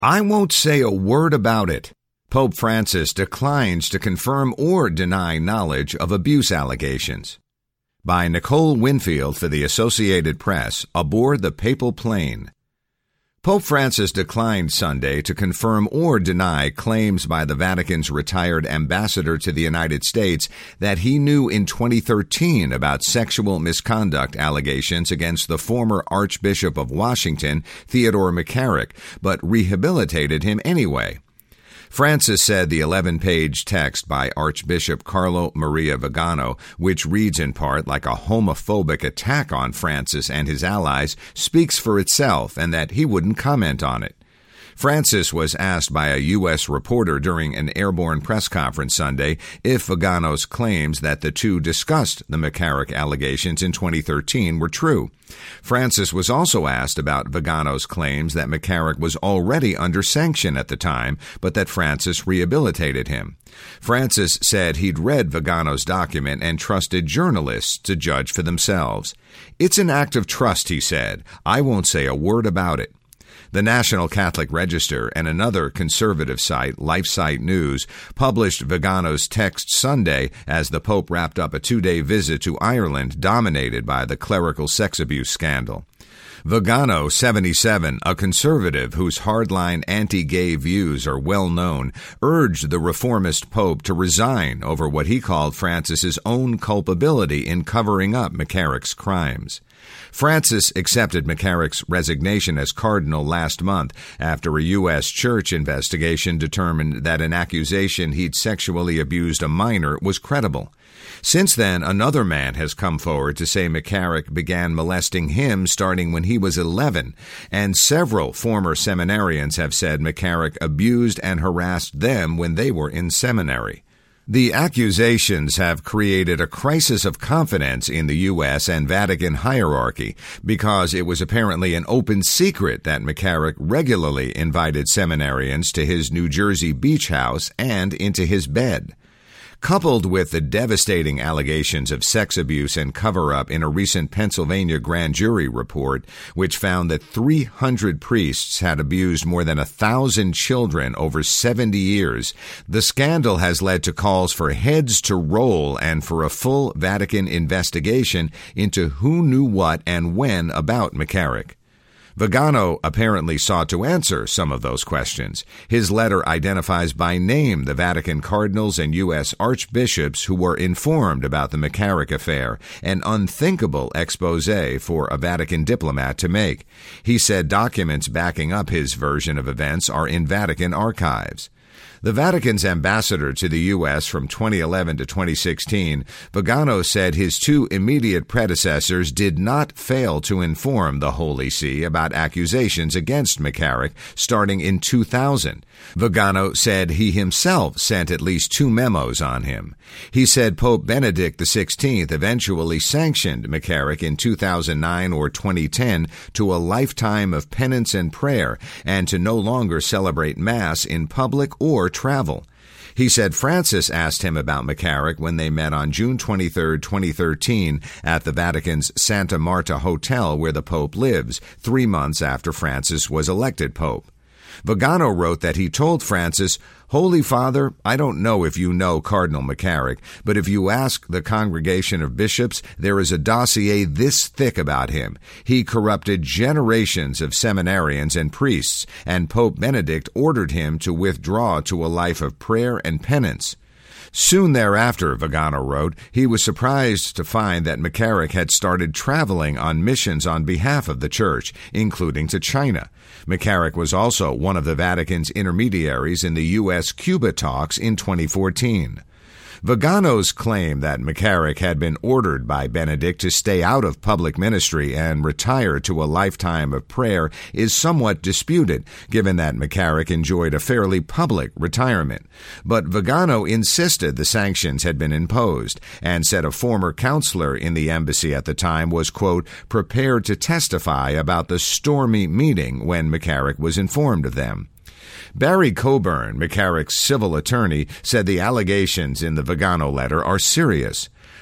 I won't say a word about it. Pope Francis declines to confirm or deny knowledge of abuse allegations. By Nicole Winfield for the Associated Press, aboard the papal plane. Pope Francis declined Sunday to confirm or deny claims by the Vatican's retired ambassador to the United States that he knew in 2013 about sexual misconduct allegations against the former Archbishop of Washington, Theodore McCarrick, but rehabilitated him anyway. Francis said the 11-page text by Archbishop Carlo Maria Vigano, which reads in part like a homophobic attack on Francis and his allies, speaks for itself and that he wouldn't comment on it. Francis was asked by a U.S. reporter during an airborne press conference Sunday if Vigano's claims that the two discussed the McCarrick allegations in 2013 were true. Francis was also asked about Vigano's claims that McCarrick was already under sanction at the time, but that Francis rehabilitated him. Francis said he'd read Vigano's document and trusted journalists to judge for themselves. "It's an act of trust," he said. "I won't say a word about it." The National Catholic Register and another conservative site, LifeSite News, published Vigano's text Sunday as the Pope wrapped up a 2-day visit to Ireland dominated by the clerical sex abuse scandal. Vigano, 77, a conservative whose hardline anti-gay views are well known, urged the reformist Pope to resign over what he called Francis's own culpability in covering up McCarrick's crimes. Francis accepted McCarrick's resignation as cardinal last month after a U.S. church investigation determined that an accusation he'd sexually abused a minor was credible. Since then, another man has come forward to say McCarrick began molesting him starting when he was 11, and several former seminarians have said McCarrick abused and harassed them when they were in seminary. The accusations have created a crisis of confidence in the U.S. and Vatican hierarchy because it was apparently an open secret that McCarrick regularly invited seminarians to his New Jersey beach house and into his bed. Coupled with the devastating allegations of sex abuse and cover-up in a recent Pennsylvania grand jury report, which found that 300 priests had abused more than 1,000 children over 70 years, the scandal has led to calls for heads to roll and for a full Vatican investigation into who knew what and when about McCarrick. Vigano apparently sought to answer some of those questions. His letter identifies by name the Vatican cardinals and U.S. archbishops who were informed about the McCarrick affair, an unthinkable expose for a Vatican diplomat to make. He said documents backing up his version of events are in Vatican archives. The Vatican's ambassador to the U.S. from 2011 to 2016, Vigano said his two immediate predecessors did not fail to inform the Holy See about accusations against McCarrick starting in 2000. Vigano said he himself sent at least 2 memos on him. He said Pope Benedict XVI eventually sanctioned McCarrick in 2009 or 2010 to a lifetime of penance and prayer and to no longer celebrate Mass in public or travel. He said Francis asked him about McCarrick when they met on June 23, 2013, at the Vatican's Santa Marta Hotel where the Pope lives, 3 months after Francis was elected Pope. Vigano wrote that he told Francis, "Holy Father, I don't know if you know Cardinal McCarrick, but if you ask the Congregation of Bishops, there is a dossier this thick about him. He corrupted generations of seminarians and priests, and Pope Benedict ordered him to withdraw to a life of prayer and penance." Soon thereafter, Vigano wrote, he was surprised to find that McCarrick had started traveling on missions on behalf of the Church, including to China. McCarrick was also one of the Vatican's intermediaries in the U.S.-Cuba talks in 2014. Vigano's claim that McCarrick had been ordered by Benedict to stay out of public ministry and retire to a lifetime of prayer is somewhat disputed, given that McCarrick enjoyed a fairly public retirement. But Vigano insisted the sanctions had been imposed and said a former counselor in the embassy at the time was, quote, prepared to testify about the stormy meeting when McCarrick was informed of them. Barry Coburn, McCarrick's civil attorney, said the allegations in the Vigano letter are serious.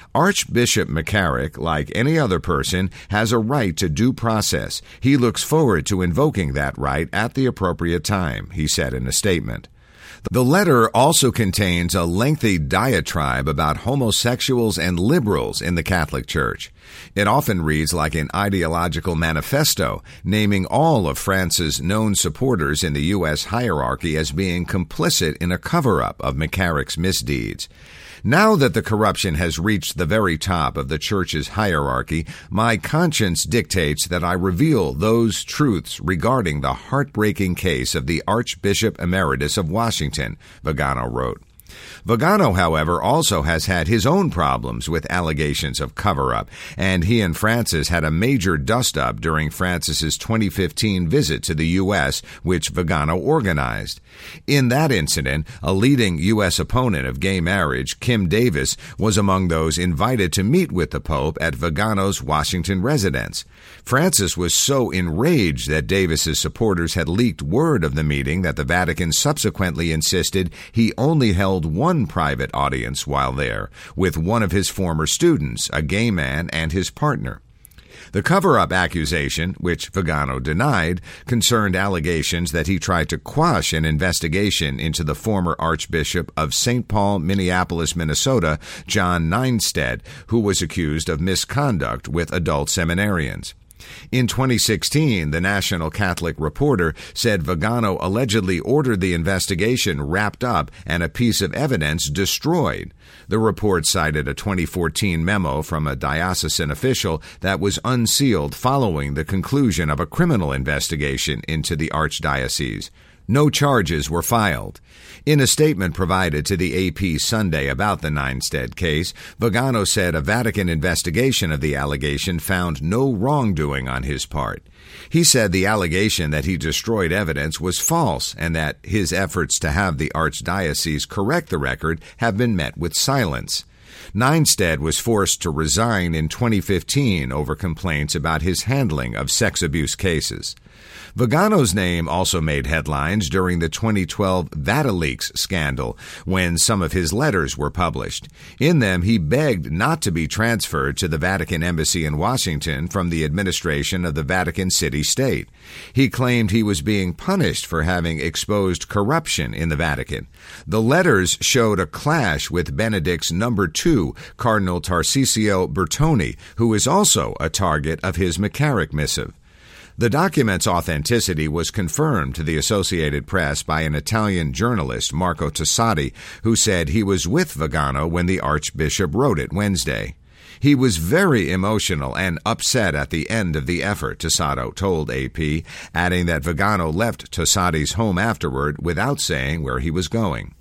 Archbishop McCarrick, like any other person, has a right to due process. He looks forward to invoking that right at the appropriate time, he said in a statement. The letter also contains a lengthy diatribe about homosexuals and liberals in the Catholic Church. It often reads like an ideological manifesto, naming all of France's known supporters in the U.S. hierarchy as being complicit in a cover-up of McCarrick's misdeeds. Now that the corruption has reached the very top of the Church's hierarchy, my conscience dictates that I reveal those truths regarding the heartbreaking case of the Archbishop Emeritus of Washington, Vigano wrote. Vigano, however, also has had his own problems with allegations of cover-up, and he and Francis had a major dust-up during Francis's 2015 visit to the U.S., which Vigano organized. In that incident, a leading U.S. opponent of gay marriage, Kim Davis, was among those invited to meet with the Pope at Vigano's Washington residence. Francis was so enraged that Davis's supporters had leaked word of the meeting that the Vatican subsequently insisted he only held one private audience while there, with one of his former students, a gay man, and his partner. The cover-up accusation, which Vigano denied, concerned allegations that he tried to quash an investigation into the former Archbishop of St. Paul, Minneapolis, Minnesota, John Neinstead, who was accused of misconduct with adult seminarians. In 2016, the National Catholic Reporter said Vigano allegedly ordered the investigation wrapped up and a piece of evidence destroyed. The report cited a 2014 memo from a diocesan official that was unsealed following the conclusion of a criminal investigation into the archdiocese. No charges were filed. In a statement provided to the AP Sunday about the Neinstead case, Vigano said a Vatican investigation of the allegation found no wrongdoing on his part. He said the allegation that he destroyed evidence was false and that his efforts to have the archdiocese correct the record have been met with silence. Neinstead was forced to resign in 2015 over complaints about his handling of sex abuse cases. Vigano's name also made headlines during the 2012 VatiLeaks scandal, when some of his letters were published. In them, he begged not to be transferred to the Vatican Embassy in Washington from the administration of the Vatican City State. He claimed he was being punished for having exposed corruption in the Vatican. The letters showed a clash with Benedict's number 2, Cardinal Tarcisio Bertone, who is also a target of his McCarrick missive. The document's authenticity was confirmed to the Associated Press by an Italian journalist, Marco Tosatti, who said he was with Vigano when the Archbishop wrote it Wednesday. He was very emotional and upset at the end of the effort, Tosatti told AP, adding that Vigano left Tossatti's home afterward without saying where he was going.